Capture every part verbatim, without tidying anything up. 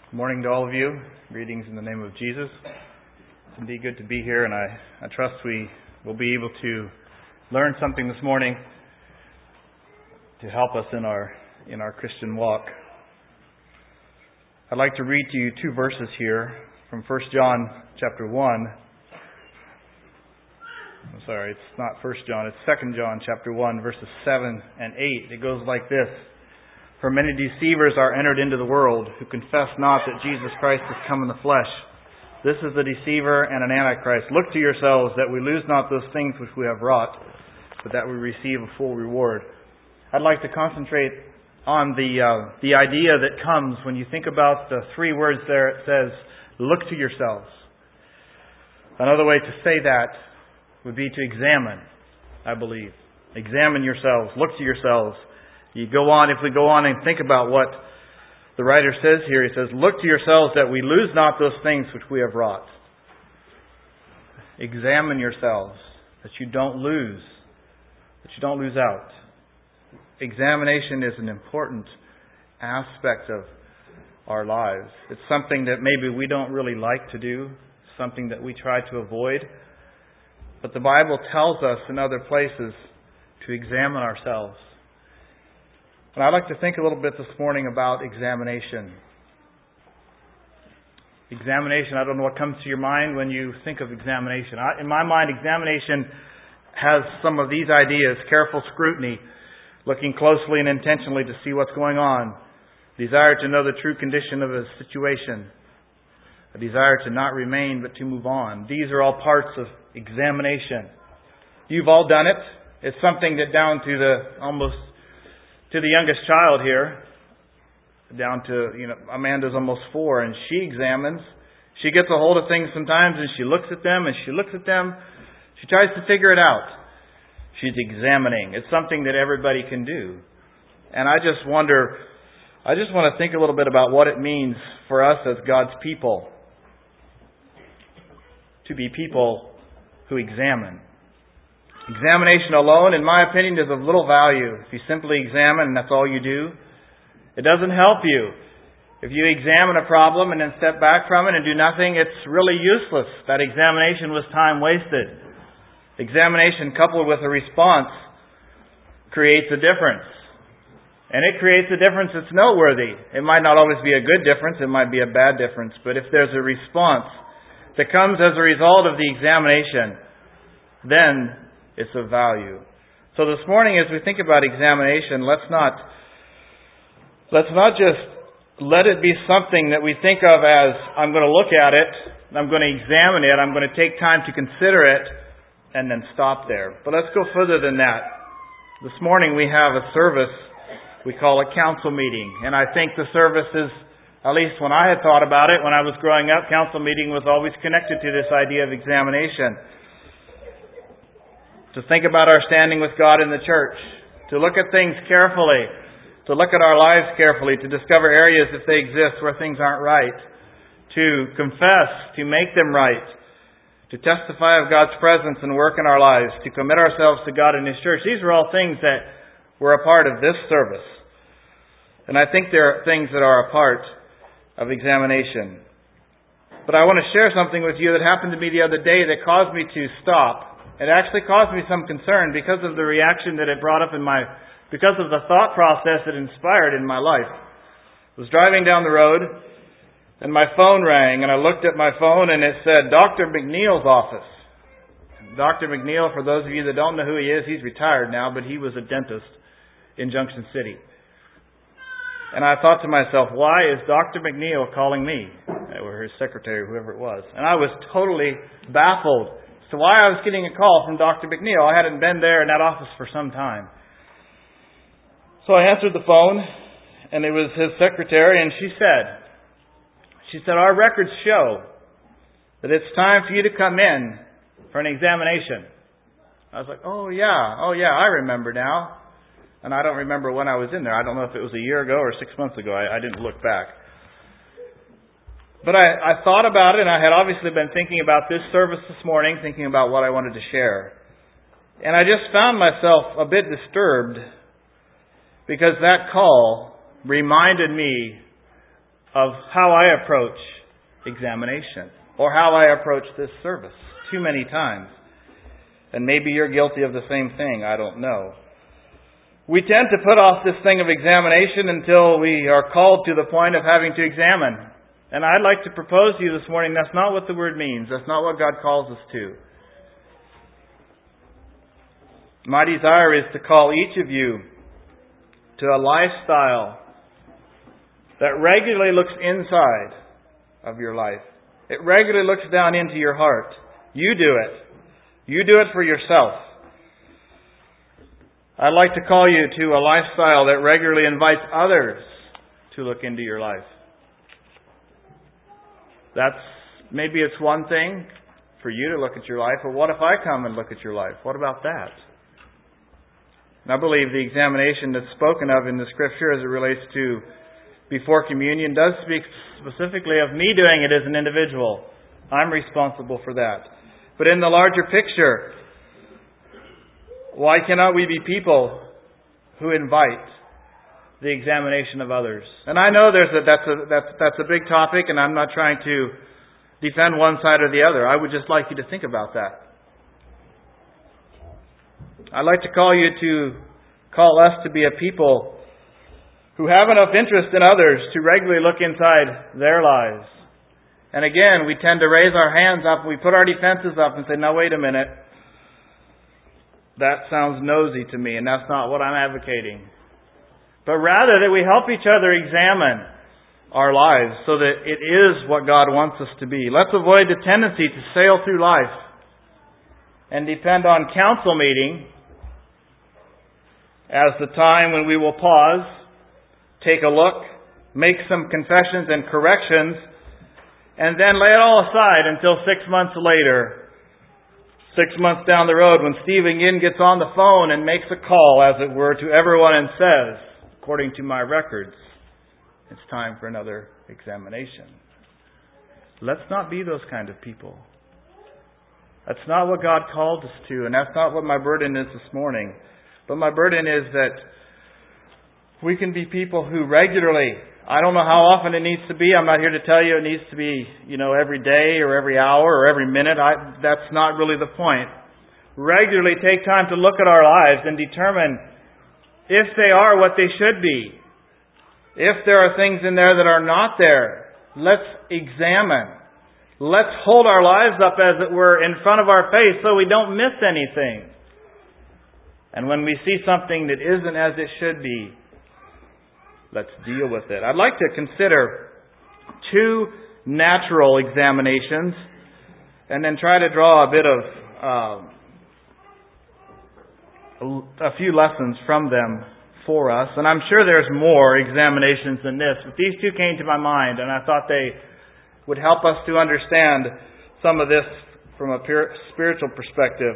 Good morning to all of you. Greetings in the name of Jesus. It's indeed good to be here, and I, I trust we will be able to learn something this morning to help us in our in our Christian walk. I'd like to read to you two verses here from First John chapter one. I'm sorry, it's not First John, it's Second John chapter one, verses seven and eight. It goes like this. For many deceivers are entered into the world, who confess not that Jesus Christ has come in the flesh. This is a deceiver and an antichrist. Look to yourselves that we lose not those things which we have wrought, but that we receive a full reward. I'd like to concentrate on the uh, the idea that comes when you think about the three words there. It says, look to yourselves. Another way to say that would be to examine, I believe. Examine yourselves. Look to yourselves. You go on, if we go on and think about what the writer says here, he says, look to yourselves that we lose not those things which we have wrought. Examine yourselves, that you don't lose, that you don't lose out. Examination is an important aspect of our lives. It's something that maybe we don't really like to do, something that we try to avoid. But the Bible tells us in other places to examine ourselves. And I'd like to think a little bit this morning about examination. Examination, I don't know what comes to your mind when you think of examination. I, in my mind, examination has some of these ideas. Careful scrutiny, looking closely and intentionally to see what's going on. Desire to know the true condition of a situation. A desire to not remain but to move on. These are all parts of examination. You've all done it. It's something that down to the almost to the youngest child here, down to, you know, Amanda's almost four, and she examines. She gets a hold of things sometimes, and she looks at them, and she looks at them. She tries to figure it out. She's examining. It's something that everybody can do. And I just wonder, I just want to think a little bit about what it means for us as God's people to be people who examine. Examination alone, in my opinion, is of little value. If you simply examine and that's all you do, it doesn't help you. If you examine a problem and then step back from it and do nothing, it's really useless. That examination was time wasted. Examination coupled with a response creates a difference. And it creates a difference that's noteworthy. It might not always be a good difference, it might be a bad difference, but if there's a response that comes as a result of the examination, then it's of value. So this morning, as we think about examination, let's not let's not just let it be something that we think of as, I'm going to look at it, I'm going to examine it, I'm going to take time to consider it, and then stop there. But let's go further than that. This morning we have a service we call a council meeting. And I think the service is, at least when I had thought about it, when I was growing up, council meeting was always connected to this idea of examination. To think about our standing with God in the church. To look at things carefully. To look at our lives carefully. To discover areas, if they exist, where things aren't right. To confess. To make them right. To testify of God's presence and work in our lives. To commit ourselves to God and His church. These are all things that were a part of this service. And I think there are things that are a part of examination. But I want to share something with you that happened to me the other day that caused me to stop. It actually caused me some concern because of the reaction that it brought up in my, because of the thought process it inspired in my life. I was driving down the road and my phone rang and I looked at my phone and it said Doctor McNeil's office. Doctor McNeil, for those of you that don't know who he is, he's retired now, but he was a dentist in Junction City. And I thought to myself, why is Doctor McNeil calling me? Or his secretary, whoever it was. And I was totally baffled. So why I was getting a call from Doctor McNeil. I hadn't been there in that office for some time. So I answered the phone, and it was his secretary, and she said, she said, our records show that it's time for you to come in for an examination. I was like, oh yeah, oh yeah, I remember now. And I don't remember when I was in there. I don't know if it was a year ago or six months ago. I, I didn't look back. But I, I thought about it, and I had obviously been thinking about this service this morning, thinking about what I wanted to share. And I just found myself a bit disturbed because that call reminded me of how I approach examination or how I approach this service too many times. And maybe you're guilty of the same thing. I don't know. We tend to put off this thing of examination until we are called to the point of having to examine. And I'd like to propose to you this morning, that's not what the word means. That's not what God calls us to. My desire is to call each of you to a lifestyle that regularly looks inside of your life. It regularly looks down into your heart. You do it. You do it for yourself. I'd like to call you to a lifestyle that regularly invites others to look into your life. That's, maybe it's one thing for you to look at your life, but what if I come and look at your life? What about that? And I believe the examination that's spoken of in the Scripture as it relates to before communion does speak specifically of me doing it as an individual. I'm responsible for that. But in the larger picture, why cannot we be people who invite the examination of others? And I know there's a, that's a that's that's a big topic, and I'm not trying to defend one side or the other. I would just like you to think about that. I'd like to call you to call us to be a people who have enough interest in others to regularly look inside their lives. And again, we tend to raise our hands up, we put our defenses up and say, "Now wait a minute. That sounds nosy to me, and that's not what I'm advocating." But rather that we help each other examine our lives so that it is what God wants us to be. Let's avoid the tendency to sail through life and depend on council meeting as the time when we will pause, take a look, make some confessions and corrections, and then lay it all aside until six months later, six months down the road, when Steve again gets on the phone and makes a call, as it were, to everyone and says, "According to my records, it's time for another examination." Let's not be those kind of people. That's not what God called us to, and that's not what my burden is this morning. But my burden is that we can be people who regularly, I don't know how often it needs to be. I'm not here to tell you it needs to be, you know, every day or every hour or every minute. I, that's not really the point. Regularly take time to look at our lives and determine if they are what they should be. If there are things in there that are not there, let's examine. Let's hold our lives up, as it were, in front of our face so we don't miss anything. And when we see something that isn't as it should be, let's deal with it. I'd like to consider two natural examinations and then try to draw a bit of um, a few lessons from them for us. And I'm sure there's more examinations than this, but these two came to my mind, and I thought they would help us to understand some of this from a pure spiritual perspective.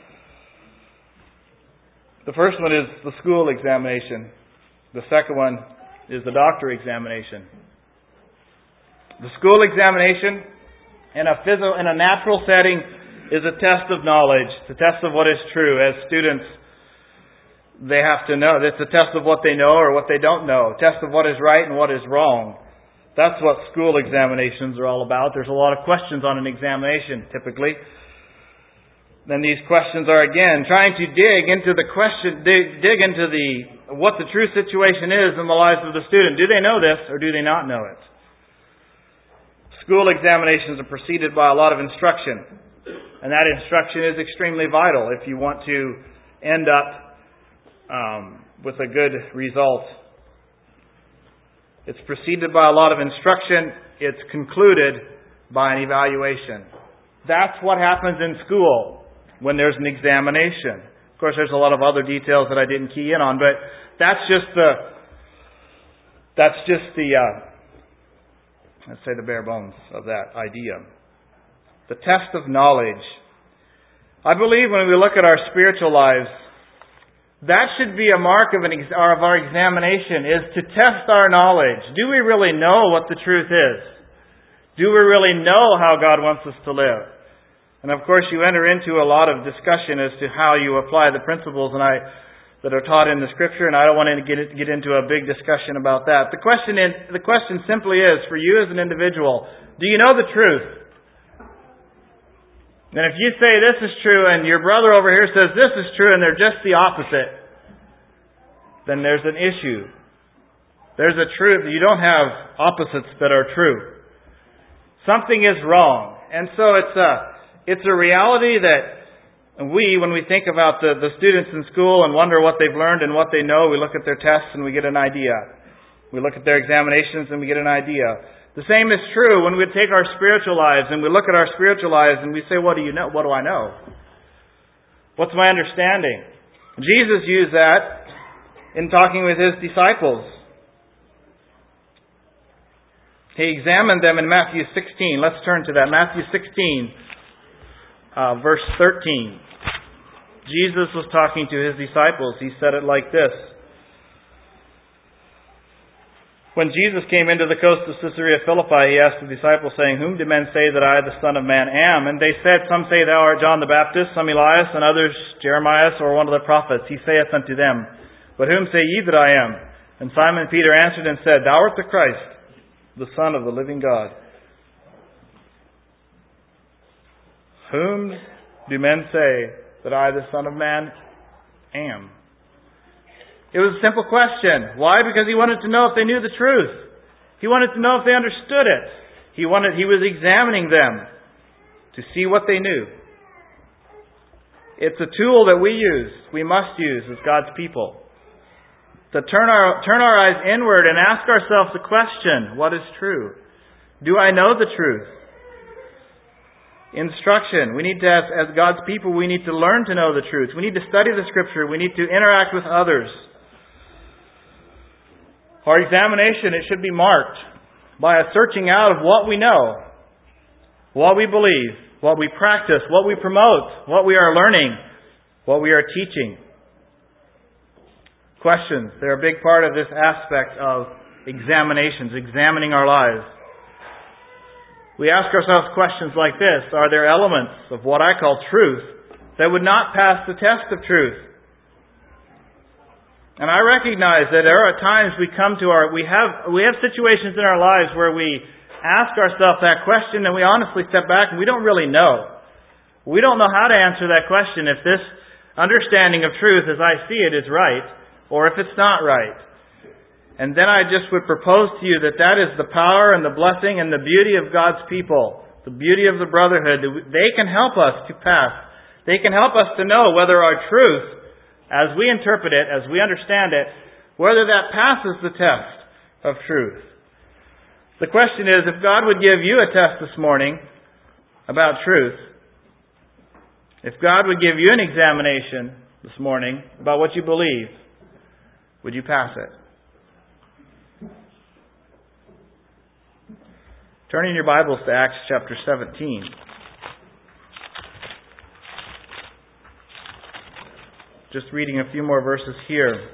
The first one is the school examination. The second one is the doctor examination. The school examination in a physical, in a natural setting is a test of knowledge. It's a test of what is true. As students, they have to know. It's a test of what they know or what they don't know. A test of what is right and what is wrong. That's what school examinations are all about. There's a lot of questions on an examination, typically. Then these questions are, again, trying to dig into the question, dig, dig into the what the true situation is in the lives of the student. Do they know this or do they not know it? School examinations are preceded by a lot of instruction. And that instruction is extremely vital if you want to end up um, with a good result. It's preceded by a lot of instruction. It's concluded by an evaluation. That's what happens in school when there's an examination. Of course, there's a lot of other details that I didn't key in on, but that's just the, that's just the, uh, let's say the bare bones of that idea. The test of knowledge. I believe when we look at our spiritual lives, that should be a mark of, an ex- of our examination, is to test our knowledge. Do we really know what the truth is? Do we really know how God wants us to live? And of course, you enter into a lot of discussion as to how you apply the principles, and I that are taught in the Scripture, and I don't want to get get into a big discussion about that. The question in, the question simply is, for you as an individual, do you know the truth? And if you say this is true, and your brother over here says this is true, and they're just the opposite, then there's an issue. There's a truth. You don't have opposites that are true. Something is wrong. And so it's a, it's a reality that we, when we think about the, the students in school and wonder what they've learned and what they know, we look at their tests and we get an idea. We look at their examinations and we get an idea. The same is true when we take our spiritual lives and we look at our spiritual lives and we say, what do you know? What do I know? What's my understanding? Jesus used that in talking with His disciples. He examined them in Matthew sixteen. Let's turn to that. Matthew sixteen, uh, verse thirteen. Jesus was talking to His disciples. He said it like this. When Jesus came into the coast of Caesarea Philippi, He asked the disciples, saying, Whom do men say that I, the Son of Man, am? And they said, Some say Thou art John the Baptist, some Elias, and others Jeremiah, or one of the prophets. He saith unto them, But whom say ye that I am? And Simon Peter answered and said, Thou art the Christ, the Son of the living God. Whom do men say that I, the Son of Man, am? It was a simple question. Why? Because He wanted to know if they knew the truth. He wanted to know if they understood it. He wanted. He was examining them to see what they knew. It's a tool that we use, we must use as God's people, to turn our turn our eyes inward and ask ourselves the question, what is true? Do I know the truth? Instruction. We need to, as, as God's people, we need to learn to know the truth. We need to study the Scripture. We need to interact with others. Our examination, it should be marked by a searching out of what we know, what we believe, what we practice, what we promote, what we are learning, what we are teaching. Questions. They're a big part of this aspect of examinations, examining our lives. We ask ourselves questions like this. Are there elements of what I call truth that would not pass the test of truth? And I recognize that there are times we come to our, we have, we have situations in our lives where we ask ourselves that question and we honestly step back and we don't really know. We don't know how to answer that question if this understanding of truth as I see it is right or if it's not right. And then I just would propose to you that that is the power and the blessing and the beauty of God's people, the beauty of the brotherhood. They can help us to pass. They can help us to know whether our truth, as we interpret it, as we understand it, whether that passes the test of truth. The question is, if God would give you a test this morning about truth, if God would give you an examination this morning about what you believe, would you pass it? Turning your Bibles to Acts chapter seventeen. Just reading a few more verses here.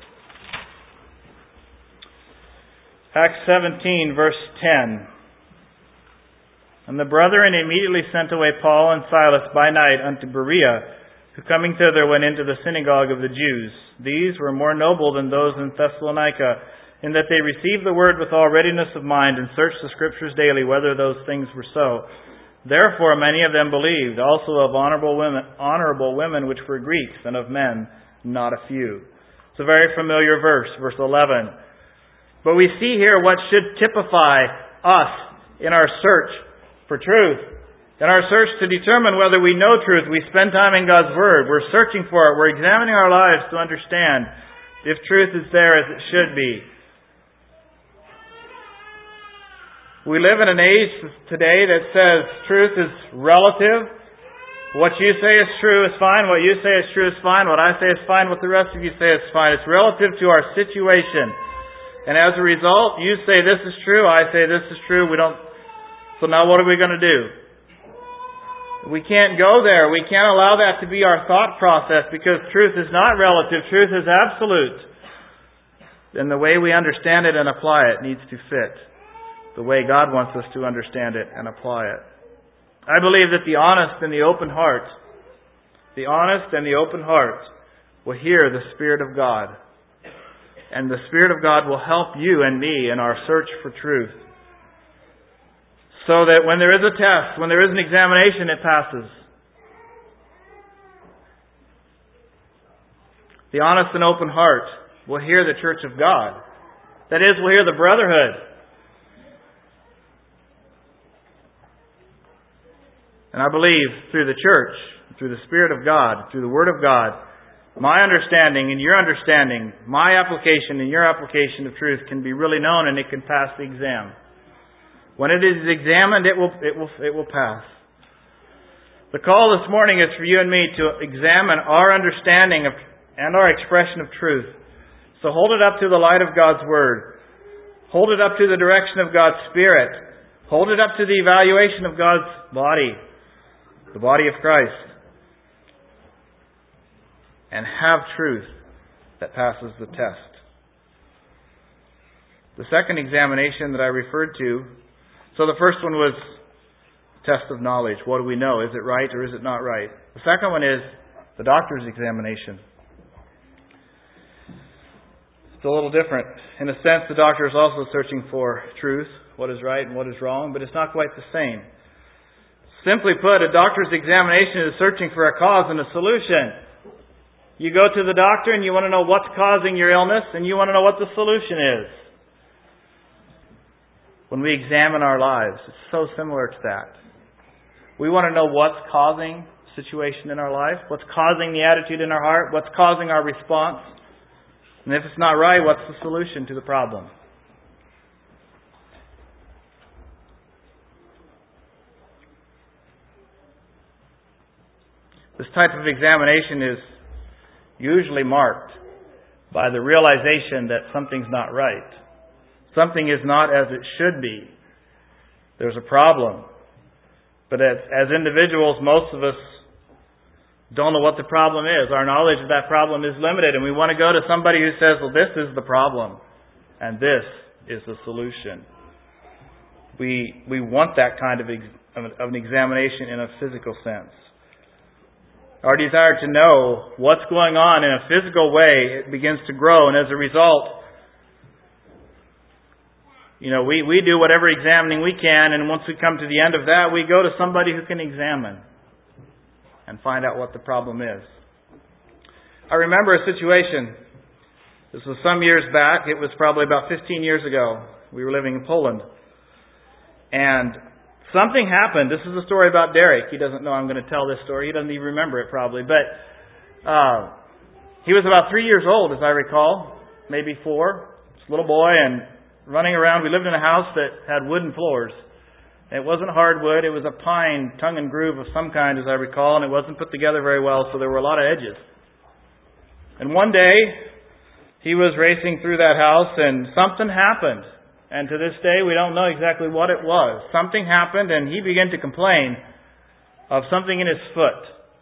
Acts seventeen, verse ten. And the brethren immediately sent away Paul and Silas by night unto Berea, who coming thither went into the synagogue of the Jews. These were more noble than those in Thessalonica, in that they received the word with all readiness of mind, and searched the Scriptures daily whether those things were so. Therefore many of them believed, also of honorable women, honorable women which were Greeks, and of men not a few. It's a very familiar verse, verse eleven. But we see here what should typify us in our search for truth. In our search to determine whether we know truth, we spend time in God's Word. We're searching for it. We're examining our lives to understand if truth is there as it should be. We live in an age today that says truth is relative. What you say is true is fine. What you say is true is fine. What I say is fine. What the rest of you say is fine. It's relative to our situation. And as a result, you say this is true. I say this is true. We don't. So now what are we going to do? We can't go there. We can't allow that to be our thought process because truth is not relative. Truth is absolute. And the way we understand it and apply it needs to fit the way God wants us to understand it and apply it. I believe that the honest and the open heart, the honest and the open heart will hear the Spirit of God. And the Spirit of God will help you and me in our search for truth. So that when there is a test, when there is an examination, it passes. The honest and open heart will hear the church of God. That is, will hear the brotherhood. And I believe through the church, through the Spirit of God, through the Word of God, my understanding and your understanding, my application and your application of truth can be really known, and it can pass the exam. When it is examined, it will, it will, it will pass. The call this morning is for you and me to examine our understanding of and our expression of truth. So hold it up to the light of God's Word. Hold it up to the direction of God's Spirit. Hold it up to the evaluation of God's body, the body of Christ. And have truth that passes the test. The second examination that I referred to, so the first one was test of knowledge. What do we know? Is it right or is it not right? The second one is the doctor's examination. It's a little different. In a sense, the doctor is also searching for truth, what is right and what is wrong, but it's not quite the same. Simply put, a doctor's examination is searching for a cause and a solution. You go to the doctor and you want to know what's causing your illness, and you want to know what the solution is. When we examine our lives, it's so similar to that. We want to know what's causing the situation in our life, what's causing the attitude in our heart, what's causing our response. And if it's not right, what's the solution to the problem? This type of examination is usually marked by the realization that something's not right. Something is not as it should be. There's a problem. But as, as individuals, most of us don't know what the problem is. Our knowledge of that problem is limited, and we want to go to somebody who says, well, this is the problem, and this is the solution. We we want that kind of, ex, of an examination in a physical sense. Our desire to know what's going on in a physical way, it begins to grow. And as a result, you know, we, we do whatever examining we can. And once we come to the end of that, we go to somebody who can examine and find out what the problem is. I remember a situation. This was some years back. It was probably about fifteen years ago. We were living in Poland. And something happened. This is a story about Derek. He doesn't know I'm going to tell this story. He doesn't even remember it probably. But uh, he was about three years old, as I recall. Maybe four. Just a little boy and running around. We lived in a house that had wooden floors. It wasn't hardwood. It was a pine tongue and groove of some kind, as I recall. And it wasn't put together very well, so there were a lot of edges. And one day, he was racing through that house and something happened. And to this day, we don't know exactly what it was. Something happened, and he began to complain of something in his foot.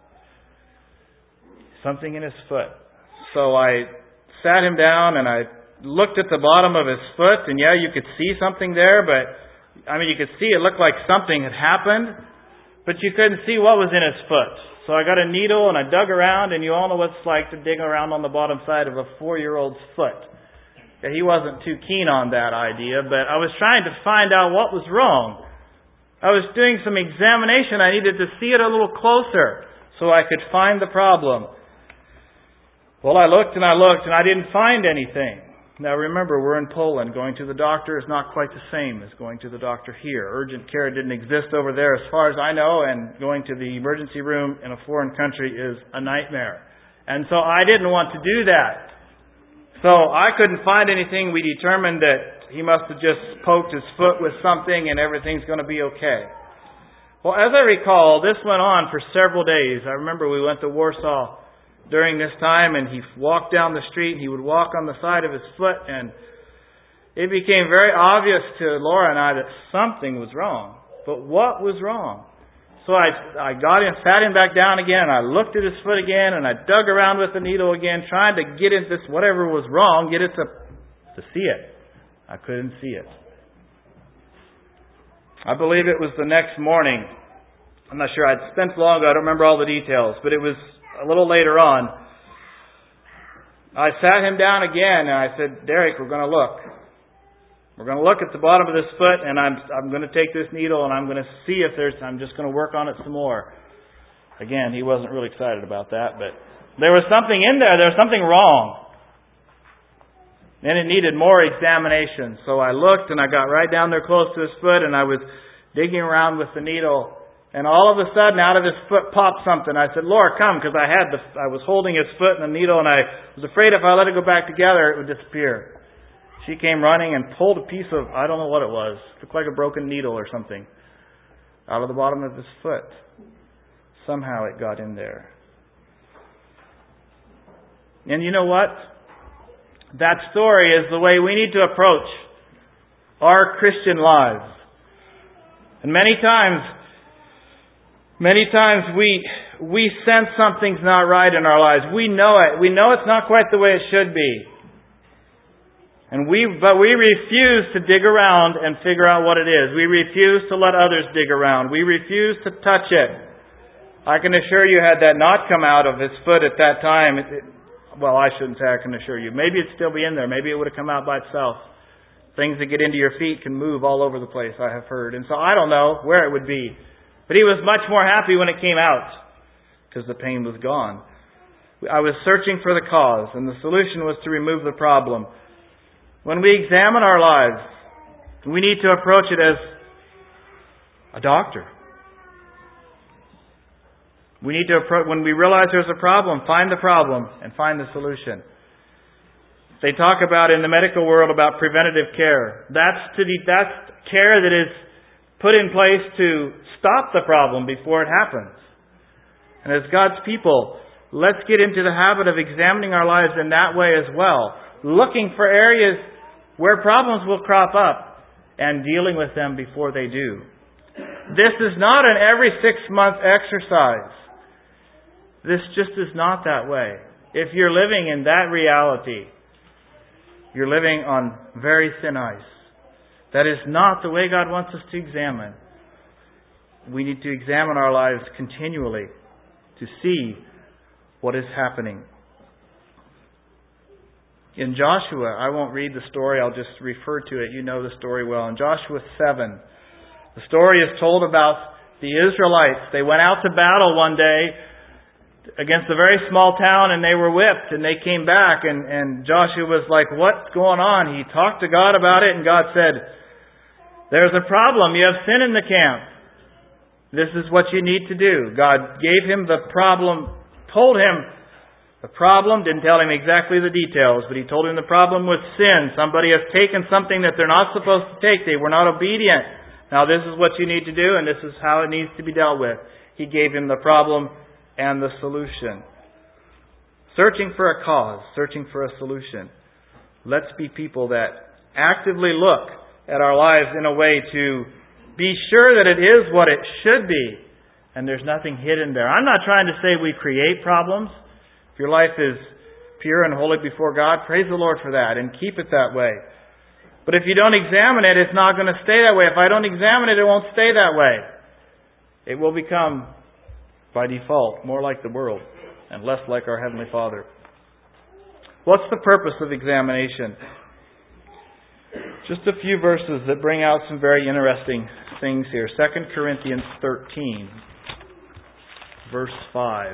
Something in his foot. So I sat him down, and I looked at the bottom of his foot, and yeah, you could see something there, but, I mean, you could see it looked like something had happened, but you couldn't see what was in his foot. So I got a needle, and I dug around, and you all know what it's like to dig around on the bottom side of a four-year-old's foot. He wasn't too keen on that idea, but I was trying to find out what was wrong. I was doing some examination. I needed to see it a little closer so I could find the problem. Well, I looked and I looked and I didn't find anything. Now remember, we're in Poland. Going to the doctor is not quite the same as going to the doctor here. Urgent care didn't exist over there as far as I know, and going to the emergency room in a foreign country is a nightmare. And so I didn't want to do that. So I couldn't find anything. We determined that he must have just poked his foot with something and everything's going to be okay. Well, as I recall, this went on for several days. I remember we went to Warsaw during this time, and he walked down the street. He would walk on the side of his foot, and it became very obvious to Laura and I that something was wrong. But what was wrong? So I, I got him, sat him back down again, and I looked at his foot again, and I dug around with the needle again, trying to get at this, whatever was wrong, get it to, to see it. I couldn't see it. I believe it was the next morning. I'm not sure. I'd spent long ago. I don't remember all the details, but it was a little later on. I sat him down again and I said, Derek, we're going to look. We're going to look at the bottom of this foot, and I'm I'm going to take this needle and I'm going to see if there's, I'm just going to work on it some more. Again, he wasn't really excited about that, but there was something in there. There was something wrong. And it needed more examination. So I looked and I got right down there close to his foot and I was digging around with the needle. And all of a sudden, out of his foot popped something. I said, Laura, come, because I had the, I was holding his foot and the needle, and I was afraid if I let it go back together, it would disappear. She came running and pulled a piece of, I don't know what it was, it looked like a broken needle or something, out of the bottom of his foot. Somehow it got in there. And you know what? That story is the way we need to approach our Christian lives. And many times, Many times we we sense something's not right in our lives. We know it. We know it's not quite the way it should be. And we but we refuse to dig around and figure out what it is. We refuse to let others dig around. We refuse to touch it. I can assure you, had that knot come out of his foot at that time, it, it, well, I shouldn't say I can assure you. Maybe it'd still be in there. Maybe it would have come out by itself. Things that get into your feet can move all over the place, I have heard. And so I don't know where it would be. But he was much more happy when it came out, because the pain was gone. I was searching for the cause, and the solution was to remove the problem. When we examine our lives, we need to approach it as a doctor. We need to approach, when we realize there's a problem, find the problem and find the solution. They talk about in the medical world about preventative care. That's to the, that's care that is put in place to stop the problem before it happens. And as God's people, let's get into the habit of examining our lives in that way as well. Looking for areas where problems will crop up and dealing with them before they do. This is not an every six month exercise. This just is not that way. If you're living in that reality, you're living on very thin ice. That is not the way God wants us to examine. We need to examine our lives continually to see what is happening. In Joshua, I won't read the story, I'll just refer to it. You know the story well. In Joshua seven, the story is told about the Israelites. They went out to battle one day against a very small town and they were whipped and they came back and, and Joshua was like, what's going on? He talked to God about it and God said, there's a problem. You have sin in the camp. This is what you need to do. God gave him the problem, told him the problem, didn't tell him exactly the details, but he told him the problem was sin. Somebody has taken something that they're not supposed to take. They were not obedient. Now this is what you need to do and this is how it needs to be dealt with. He gave him the problem and the solution. Searching for a cause, searching for a solution. Let's be people that actively look at our lives in a way to be sure that it is what it should be and there's nothing hidden there. I'm not trying to say we create problems. If your life is pure and holy before God, praise the Lord for that and keep it that way. But if you don't examine it, it's not going to stay that way. If I don't examine it, it won't stay that way. It will become, by default, more like the world and less like our Heavenly Father. What's the purpose of examination? Just a few verses that bring out some very interesting things here. Second Corinthians thirteen, verse five.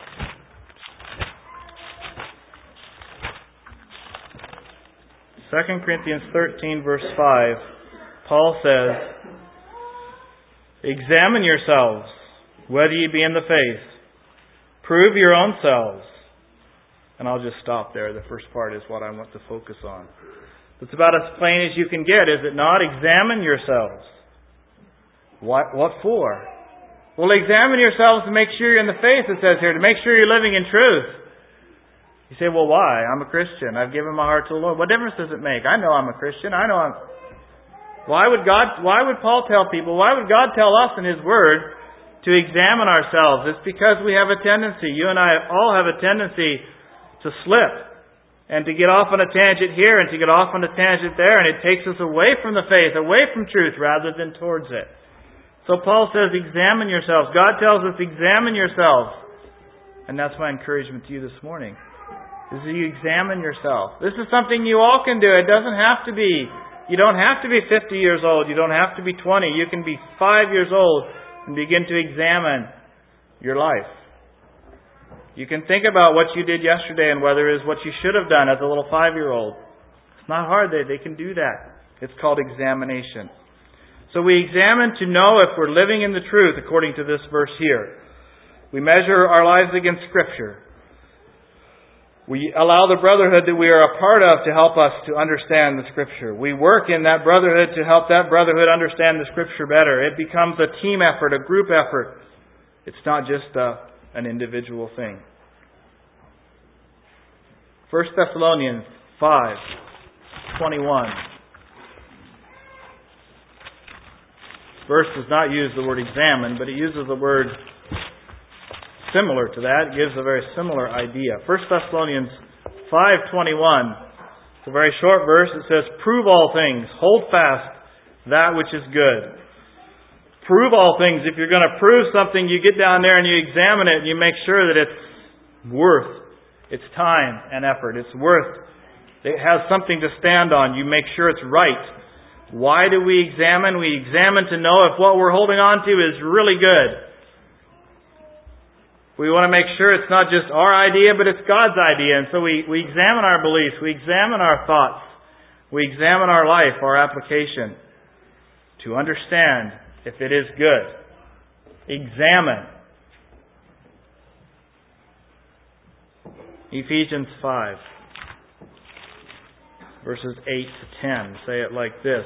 Second Corinthians thirteen, verse five. Paul says, examine yourselves, whether ye be in the faith. Prove your own selves. And I'll just stop there. The first part is what I want to focus on. It's about as plain as you can get, is it not? Examine yourselves. What, what for? Well, examine yourselves to make sure you're in the faith, it says here, to make sure you're living in truth. You say, well, why? I'm a Christian. I've given my heart to the Lord. What difference does it make? I know I'm a Christian. I know I'm... Why would God, why would Paul tell people, why would God tell us in His Word to examine ourselves? It's because we have a tendency, you and I all have a tendency to slip and to get off on a tangent here and to get off on a tangent there, and it takes us away from the faith, away from truth rather than towards it. So Paul says, examine yourselves. God tells us, examine yourselves. And that's my encouragement to you this morning. is you examine yourself. This is something you all can do. It doesn't have to be, you don't have to be fifty years old. You don't have to be twenty. You can be five years old and begin to examine your life. You can think about what you did yesterday and whether it is what you should have done as a little five-year-old. It's not hard. They, they can do that. It's called examination. So we examine to know if we're living in the truth according to this verse here. We measure our lives against Scripture. We allow the brotherhood that we are a part of to help us to understand the Scripture. We work in that brotherhood to help that brotherhood understand the Scripture better. It becomes a team effort, a group effort. It's not just a, an individual thing. First Thessalonians five twenty-one. This verse does not use the word examine, but it uses the word similar to that. It gives a very similar idea. First Thessalonians five twenty-one. It's a very short verse. It says, "Prove all things, hold fast that which is good." Prove all things. If you're going to prove something, you get down there and you examine it and you make sure that it's worth its time and effort. It's worth, it has something to stand on. You make sure it's right. Why do we examine? We examine to know if what we're holding on to is really good. We want to make sure it's not just our idea, but it's God's idea. And so we, we examine our beliefs. We examine our thoughts. We examine our life, our application, to understand if it is good. Examine. Ephesians five, verses eight to ten, say it like this.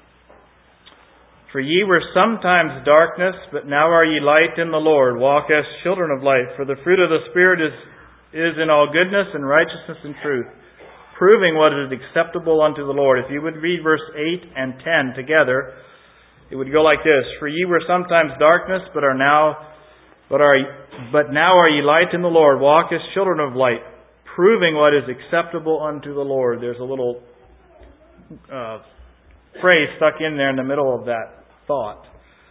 "For ye were sometimes darkness, but now are ye light in the Lord. Walk as children of light. For the fruit of the Spirit is, is in all goodness and righteousness and truth, proving what is acceptable unto the Lord." If you would read verse eight and ten together, it would go like this. "For ye were sometimes darkness, but are now, but are, but now are ye light in the Lord. Walk as children of light, proving what is acceptable unto the Lord." There's a little uh, phrase stuck in there in the middle of that thought.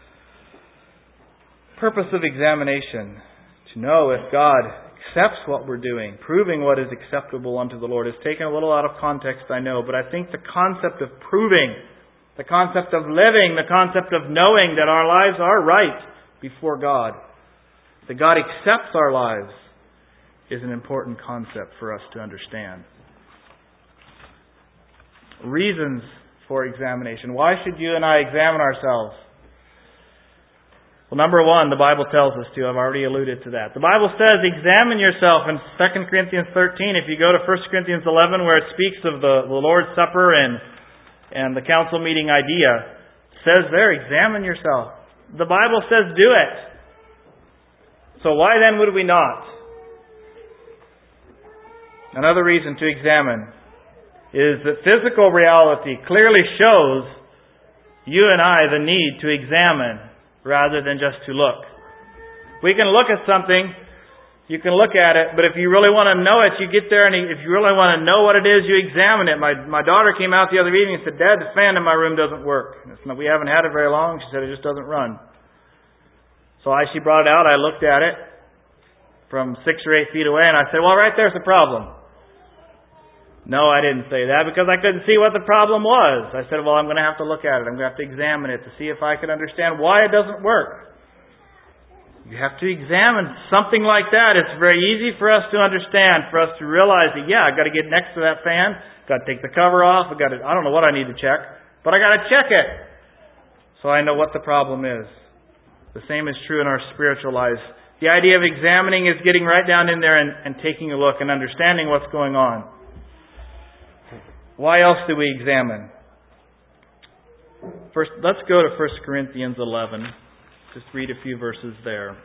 Purpose of examination: to know if God accepts what we're doing, proving what is acceptable unto the Lord. It's taken a little out of context, I know, but I think the concept of proving, the concept of living, the concept of knowing that our lives are right before God, that God accepts our lives, is an important concept for us to understand. Reasons for examination. Why should you and I examine ourselves? Well, number one, the Bible tells us to. I've already alluded to that. The Bible says, examine yourself in Second Corinthians thirteen. If you go to First Corinthians eleven, where it speaks of the, the Lord's Supper and, and the council meeting idea, it says there, examine yourself. The Bible says do it. So why then would we not? Another reason to examine is that physical reality clearly shows you and I the need to examine rather than just to look. We can look at something, you can look at it, but if you really want to know it, you get there, and if you really want to know what it is, you examine it. My my daughter came out the other evening and said, "Dad, the fan in my room doesn't work." And it's not, we haven't had it very long. She said it just doesn't run. So as she brought it out, I looked at it from six or eight feet away, and I said, "Well, right there's the problem." No, I didn't say that because I couldn't see what the problem was. I said, well, I'm going to have to look at it. I'm going to have to examine it to see if I can understand why it doesn't work. You have to examine something like that. It's very easy for us to understand, for us to realize that, yeah, I've got to get next to that fan. I've got to take the cover off. I've got to, I don't know what I need to check, but I got to check it so I know what the problem is. The same is true in our spiritual lives. The idea of examining is getting right down in there and, and taking a look and understanding what's going on. Why else do we examine? First, let's go to First Corinthians eleven. Just read a few verses there.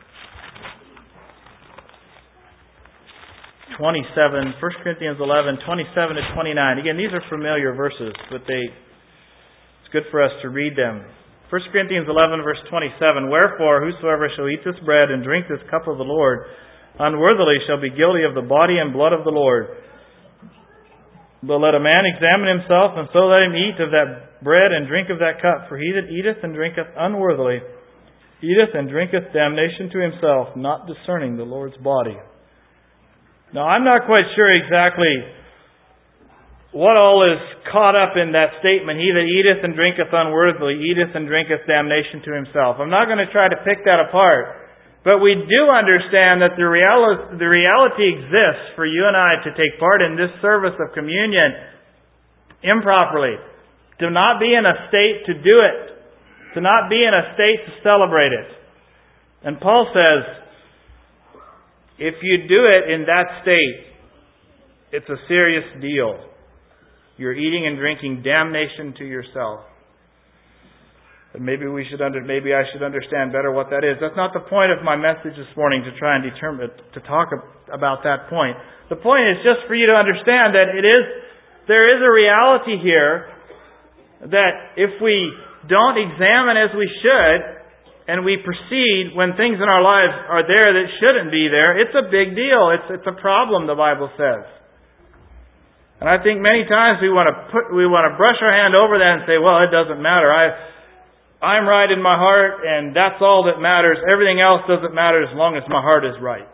twenty-seven, First Corinthians eleven, twenty-seven to twenty-nine. Again, these are familiar verses, but they it's good for us to read them. First Corinthians eleven, verse twenty-seven. "Wherefore, whosoever shall eat this bread and drink this cup of the Lord unworthily shall be guilty of the body and blood of the Lord. But let a man examine himself, and so let him eat of that bread and drink of that cup. For he that eateth and drinketh unworthily eateth and drinketh damnation to himself, not discerning the Lord's body." Now, I'm not quite sure exactly what all is caught up in that statement, he that eateth and drinketh unworthily, eateth and drinketh damnation to himself. I'm not going to try to pick that apart. But we do understand that the reality, the reality exists for you and I to take part in this service of communion improperly. To not be in a state to do it. To not be in a state to celebrate it. And Paul says, if you do it in that state, it's a serious deal. You're eating and drinking damnation to yourself. And maybe we should under, maybe I should understand better what that is. That's not the point of my message this morning, to try and determine to talk about that point. The point is just for you to understand that it is there is a reality here that if we don't examine as we should, and we proceed when things in our lives are there that shouldn't be there, it's a big deal. It's it's a problem, the Bible says. And I think many times we want to put, we want to brush our hand over that and say, well, it doesn't matter. I, I'm right in my heart, and that's all that matters. Everything else doesn't matter as long as my heart is right.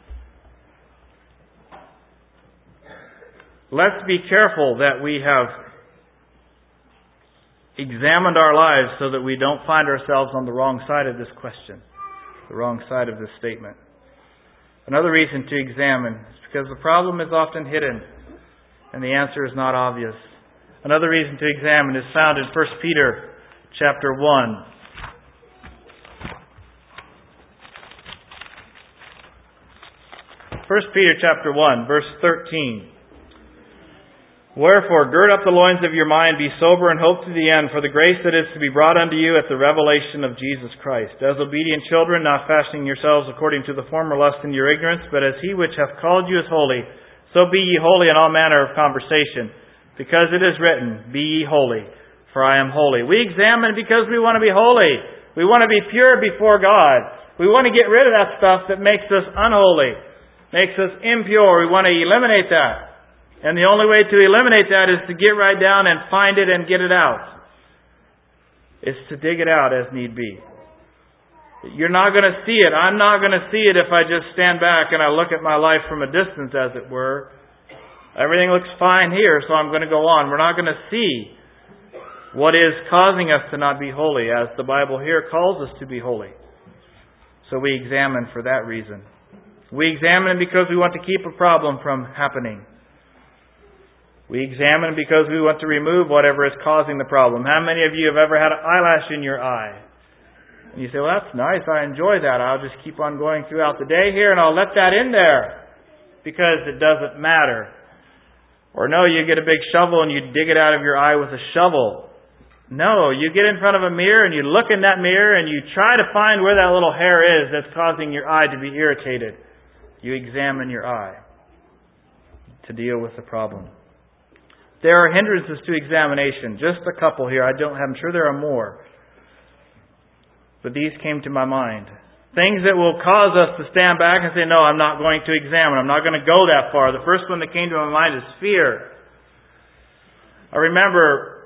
Let's be careful that we have examined our lives so that we don't find ourselves on the wrong side of this question, the wrong side of this statement. Another reason to examine is because the problem is often hidden, and the answer is not obvious. Another reason to examine is found in First Peter chapter one. First Peter chapter one, verse thirteen. Wherefore, gird up the loins of your mind, be sober, and hope to the end for the grace that is to be brought unto you at the revelation of Jesus Christ. As obedient children, not fashioning yourselves according to the former lust in your ignorance, but as he which hath called you is holy, so be ye holy in all manner of conversation, because it is written, be ye holy, for I am holy. We examine because we want to be holy. We want to be pure before God. We want to get rid of that stuff that makes us unholy, makes us impure. We want to eliminate that. And the only way to eliminate that is to get right down and find it and get it out. It's to dig it out as need be. You're not going to see it. I'm not going to see it if I just stand back and I look at my life from a distance, as it were. Everything looks fine here, so I'm going to go on. We're not going to see what is causing us to not be holy, as the Bible here calls us to be holy. So we examine for that reason. We examine because we want to keep a problem from happening. We examine because we want to remove whatever is causing the problem. How many of you have ever had an eyelash in your eye? And you say, well, that's nice. I enjoy that. I'll just keep on going throughout the day here and I'll let that in there because it doesn't matter. Or no, you get a big shovel and you dig it out of your eye with a shovel. No, you get in front of a mirror and you look in that mirror and you try to find where that little hair is that's causing your eye to be irritated. You examine your eye to deal with the problem. There are hindrances to examination. Just a couple here. I don't, I'm sure there are more. But these came to my mind. Things that will cause us to stand back and say, no, I'm not going to examine. I'm not going to go that far. The first one that came to my mind is fear. I remember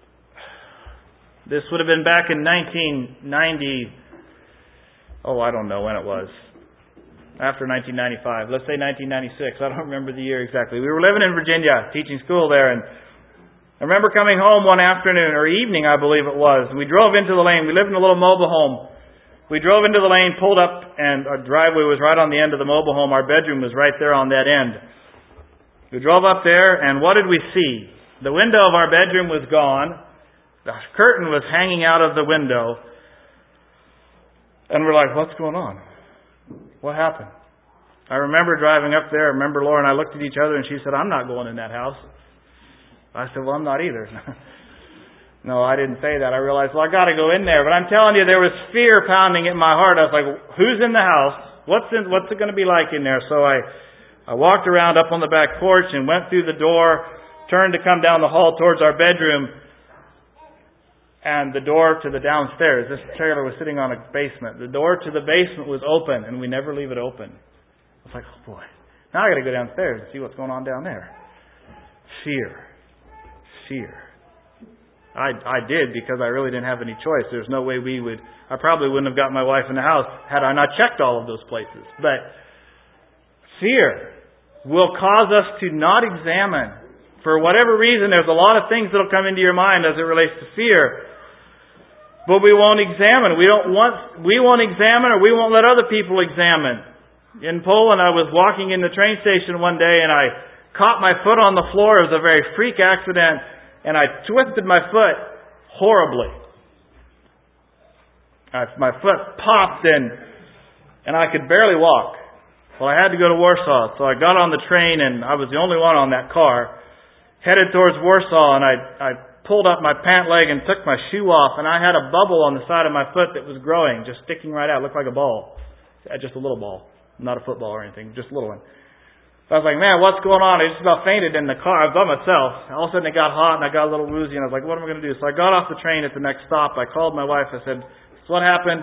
this would have been back in nineteen ninety. Oh, I don't know when it was. After nineteen ninety-five. Let's say nineteen ninety-six. I don't remember the year exactly. We were living in Virginia, teaching school there, and I remember coming home one afternoon, or evening I believe it was, and we drove into the lane. We lived in a little mobile home. We drove into the lane, pulled up, and our driveway was right on the end of the mobile home. Our bedroom was right there on that end. We drove up there, and what did we see? The window of our bedroom was gone. The curtain was hanging out of the window. And we're like, what's going on? What happened? I remember driving up there. I remember Laura and I looked at each other and she said, I'm not going in that house. I said, well, I'm not either. No, I didn't say that. I realized, well, I got to go in there. But I'm telling you, there was fear pounding in my heart. I was like, who's in the house? What's in, what's it going to be like in there? So I, I walked around up on the back porch and went through the door, turned to come down the hall towards our bedroom. And the door to the downstairs, this trailer was sitting on a basement. The door to the basement was open, and we never leave it open. I was like, oh boy, now I got to go downstairs and see what's going on down there. Fear. Fear. I I did because I really didn't have any choice. There's no way we would, I probably wouldn't have got my wife in the house had I not checked all of those places. But fear. will cause us to not examine. For whatever reason, there's a lot of things that will come into your mind as it relates to fear. But we won't examine. We don't want, we won't examine, or we won't let other people examine. In Poland, I was walking in the train station one day and I caught my foot on the floor. It was a very freak accident, and I twisted my foot horribly. I, my foot popped and and I could barely walk. Well, I had to go to Warsaw, so I got on the train and I was the only one on that car, headed towards Warsaw, and I I pulled up my pant leg and took my shoe off, and I had a bubble on the side of my foot that was growing, just sticking right out. It looked like a ball. Just a little ball. Not a football or anything, just a little one. I was like, man, what's going on? I just about fainted in the car. I was by myself. All of a sudden it got hot and I got a little woozy and I was like, what am I going to do? So I got off the train at the next stop. I called my wife. I said, so what happened?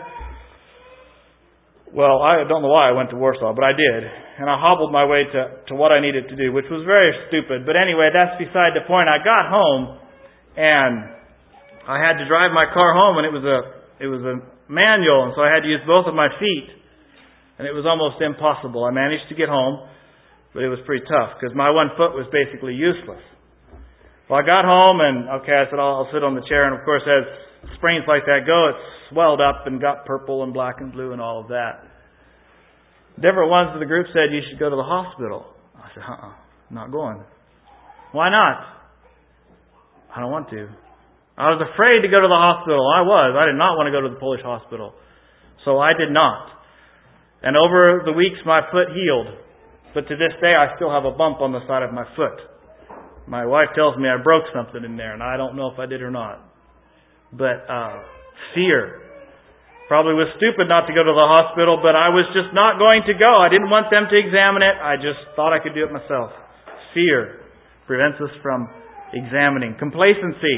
Well, I don't know why I went to Warsaw, but I did. And I hobbled my way to, to what I needed to do, which was very stupid. But anyway, that's beside the point. I got home and I had to drive my car home, and it was a it was a manual, and so I had to use both of my feet. And it was almost impossible. I managed to get home, but it was pretty tough because my one foot was basically useless. Well, I got home and, okay, I said, I'll, I'll sit on the chair. And, of course, as sprains like that go, it swelled up and got purple and black and blue and all of that. Different ones of the group said, you should go to the hospital. I said, uh-uh, I'm not going. Why not? I don't want to. I was afraid to go to the hospital. I was. I did not want to go to the Polish hospital. So I did not. And over the weeks, my foot healed. But to this day, I still have a bump on the side of my foot. My wife tells me I broke something in there, and I don't know if I did or not. But uh, fear. Probably was stupid not to go to the hospital, but I was just not going to go. I didn't want them to examine it. I just thought I could do it myself. Fear prevents us from examining. Complacency.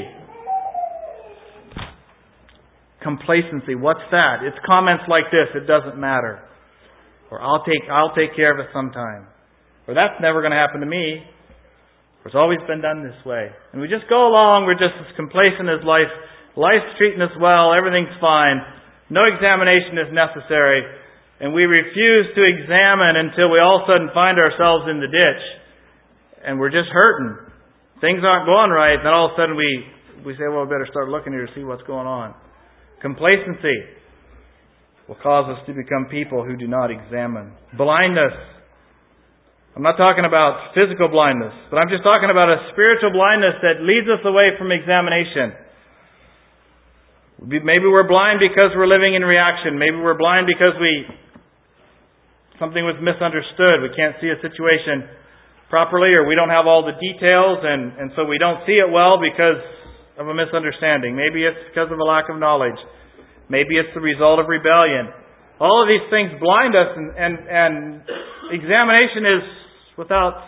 Complacency. What's that? It's comments like this, it doesn't matter. Or I'll take I'll take care of it sometime. Or that's never going to happen to me. Or it's always been done this way. And we just go along, we're just as complacent as life. Life's treating us well, everything's fine. No examination is necessary. And we refuse to examine until we all of a sudden find ourselves in the ditch. And we're just hurting. Things aren't going right. Then all of a sudden we, we say, well, we better start looking here to see what's going on. Complacency will cause us to become people who do not examine. Blindness. I'm not talking about physical blindness, but I'm just talking about a spiritual blindness that leads us away from examination. Maybe we're blind because we're living in reaction. Maybe we're blind because we something was misunderstood. We can't see a situation properly, or we don't have all the details, and, and so we don't see it well because of a misunderstanding. Maybe it's because of a lack of knowledge. Maybe it's the result of rebellion. All of these things blind us, and, and, and examination is without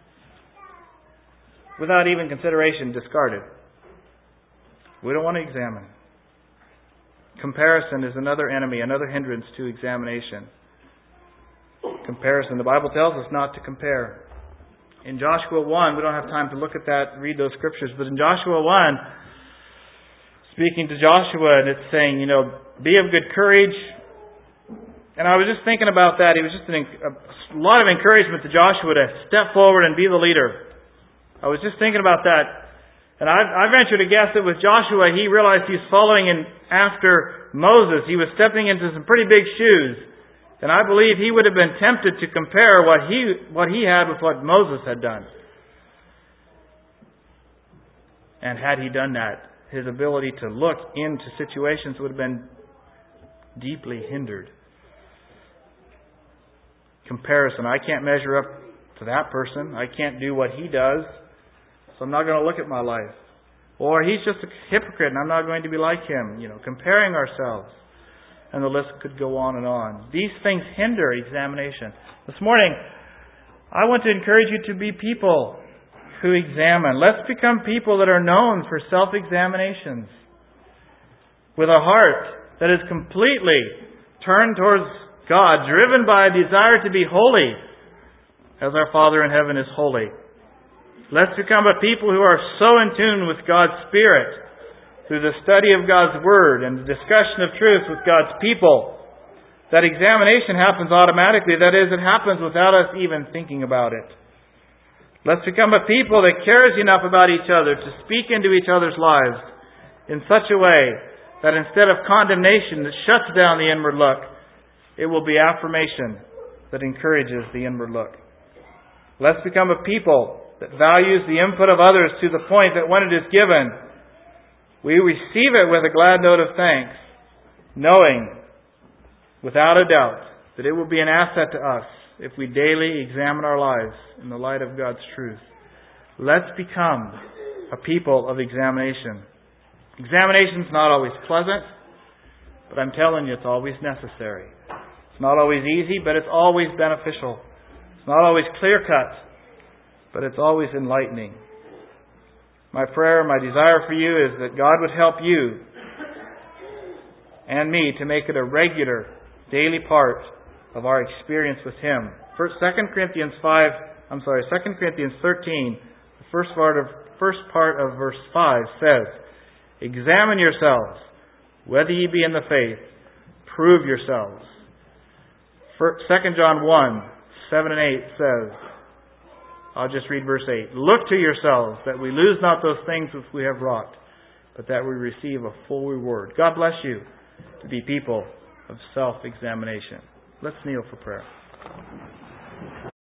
without even consideration discarded. We don't want to examine. Comparison is another enemy, another hindrance to examination. Comparison. The Bible tells us not to compare. In Joshua one, we don't have time to look at that, read those scriptures, but in Joshua one, speaking to Joshua, and it's saying, you know, be of good courage. And I was just thinking about that. It was just an, a lot of encouragement to Joshua to step forward and be the leader. I was just thinking about that. And I, I venture to guess that with Joshua, he realized he's following in after Moses. He was stepping into some pretty big shoes. And I believe he would have been tempted to compare what he what he had with what Moses had done. And had he done that, his ability to look into situations would have been deeply hindered. Comparison. I can't measure up to that person. I can't do what he does. So I'm not going to look at my life. Or he's just a hypocrite and I'm not going to be like him. You know, comparing ourselves. And the list could go on and on. These things hinder examination. This morning, I want to encourage you to be people who examine. Let's become people that are known for self-examinations. With a heart that is completely turned towards God, driven by a desire to be holy, as our Father in heaven is holy. Let's become a people who are so in tune with God's Spirit, through the study of God's Word and the discussion of truth with God's people, that examination happens automatically. That is, it happens without us even thinking about it. Let's become a people that cares enough about each other to speak into each other's lives in such a way that instead of condemnation that shuts down the inward look, it will be affirmation that encourages the inward look. Let's become a people that values the input of others to the point that when it is given, we receive it with a glad note of thanks, knowing without a doubt that it will be an asset to us if we daily examine our lives in the light of God's truth. Let's become a people of examination. Examination's not always pleasant, but I'm telling you, it's always necessary. It's not always easy, but it's always beneficial. It's not always clear-cut, but it's always enlightening. My prayer, my desire for you is that God would help you and me to make it a regular, daily part of our experience with Him. First, Second Corinthians five, I'm sorry, Second Corinthians thirteen, the first part of first part of verse five says, "Examine yourselves, whether ye be in the faith. Prove yourselves." Second John one, seven and eight says, I'll just read verse eight. "Look to yourselves, that we lose not those things which we have wrought, but that we receive a full reward." God bless you to be people of self-examination. Let's kneel for prayer.